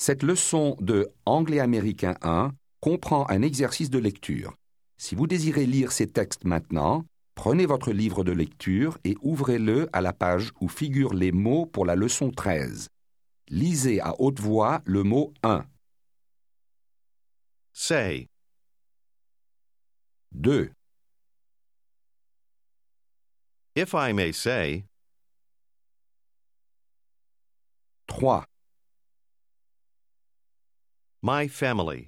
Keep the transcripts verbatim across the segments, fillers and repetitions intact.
Cette leçon de Anglais américain un comprend un exercice de lecture. Si vous désirez lire ces textes maintenant, prenez votre livre de lecture et ouvrez-le à la page où figurent les mots pour la leçon treize. Lisez à haute voix le mot un. Say. deux. If I may say. trois. My family.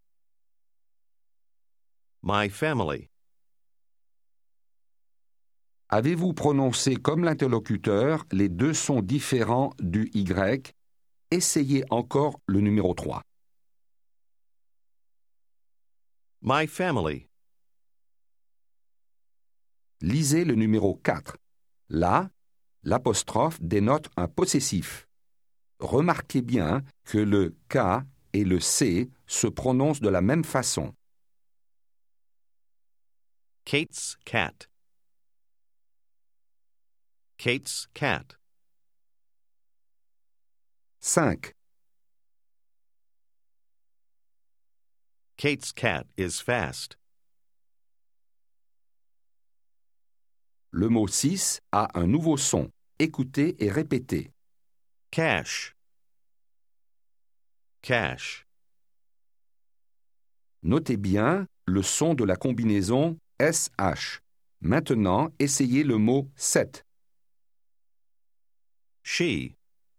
My family. Avez-vous prononcé comme l'interlocuteur les deux sons différents du Y? Essayez encore le numéro trois. My family. Lisez le numéro quatre. Là, l'apostrophe dénote un possessif. Remarquez bien que le K et le C se prononcent de la même façon. Kate's cat. Kate's cat. cinq. Kate's cat is fast. Le mot six a un nouveau son. Écoutez et répétez. Cash. Cash. Notez bien le son de la combinaison S H. Maintenant, essayez le mot sept. She.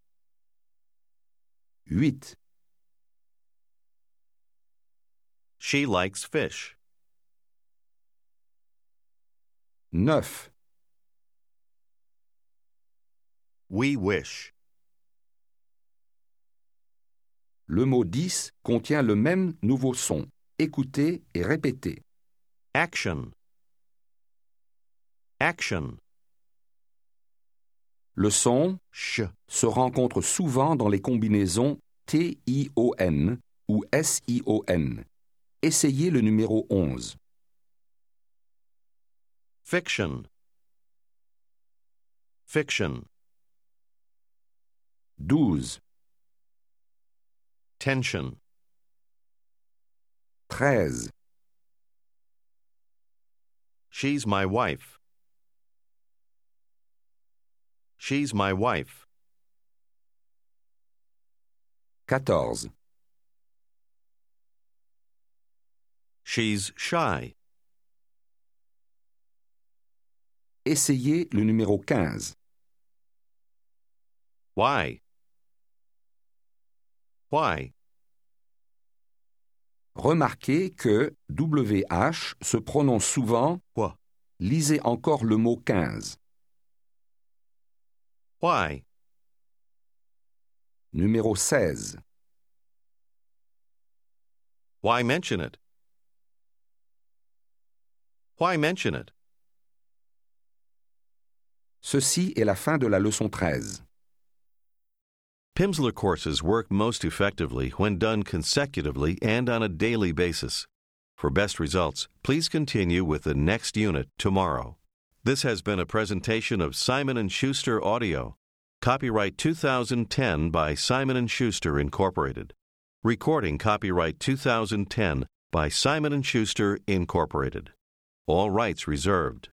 huit. She likes fish. neuf. We wish. Le mot dix contient le même nouveau son. Écoutez et répétez. Action. Action. Le son Sh. se rencontre souvent dans les combinaisons T I O N ou S I O N. Essayez le numéro onze. Fiction. Fiction. douze. Tension. treize. She's my wife. She's my wife. quatorze. She's shy. Essayez le numéro quinze. Why? Why? Remarquez que W H se prononce souvent. Wha? Lisez encore le mot quinze. Why? Numéro seize. Why mention it? Why mention it? Ceci est la fin de la leçon treize. Pimsleur courses work most effectively when done consecutively and on a daily basis. For best results, please continue with the next unit tomorrow. This has been a presentation of Simon and Schuster Audio. Copyright two thousand ten by Simon and Schuster Incorporated. Recording copyright two thousand ten by Simon and Schuster Incorporated. All rights reserved.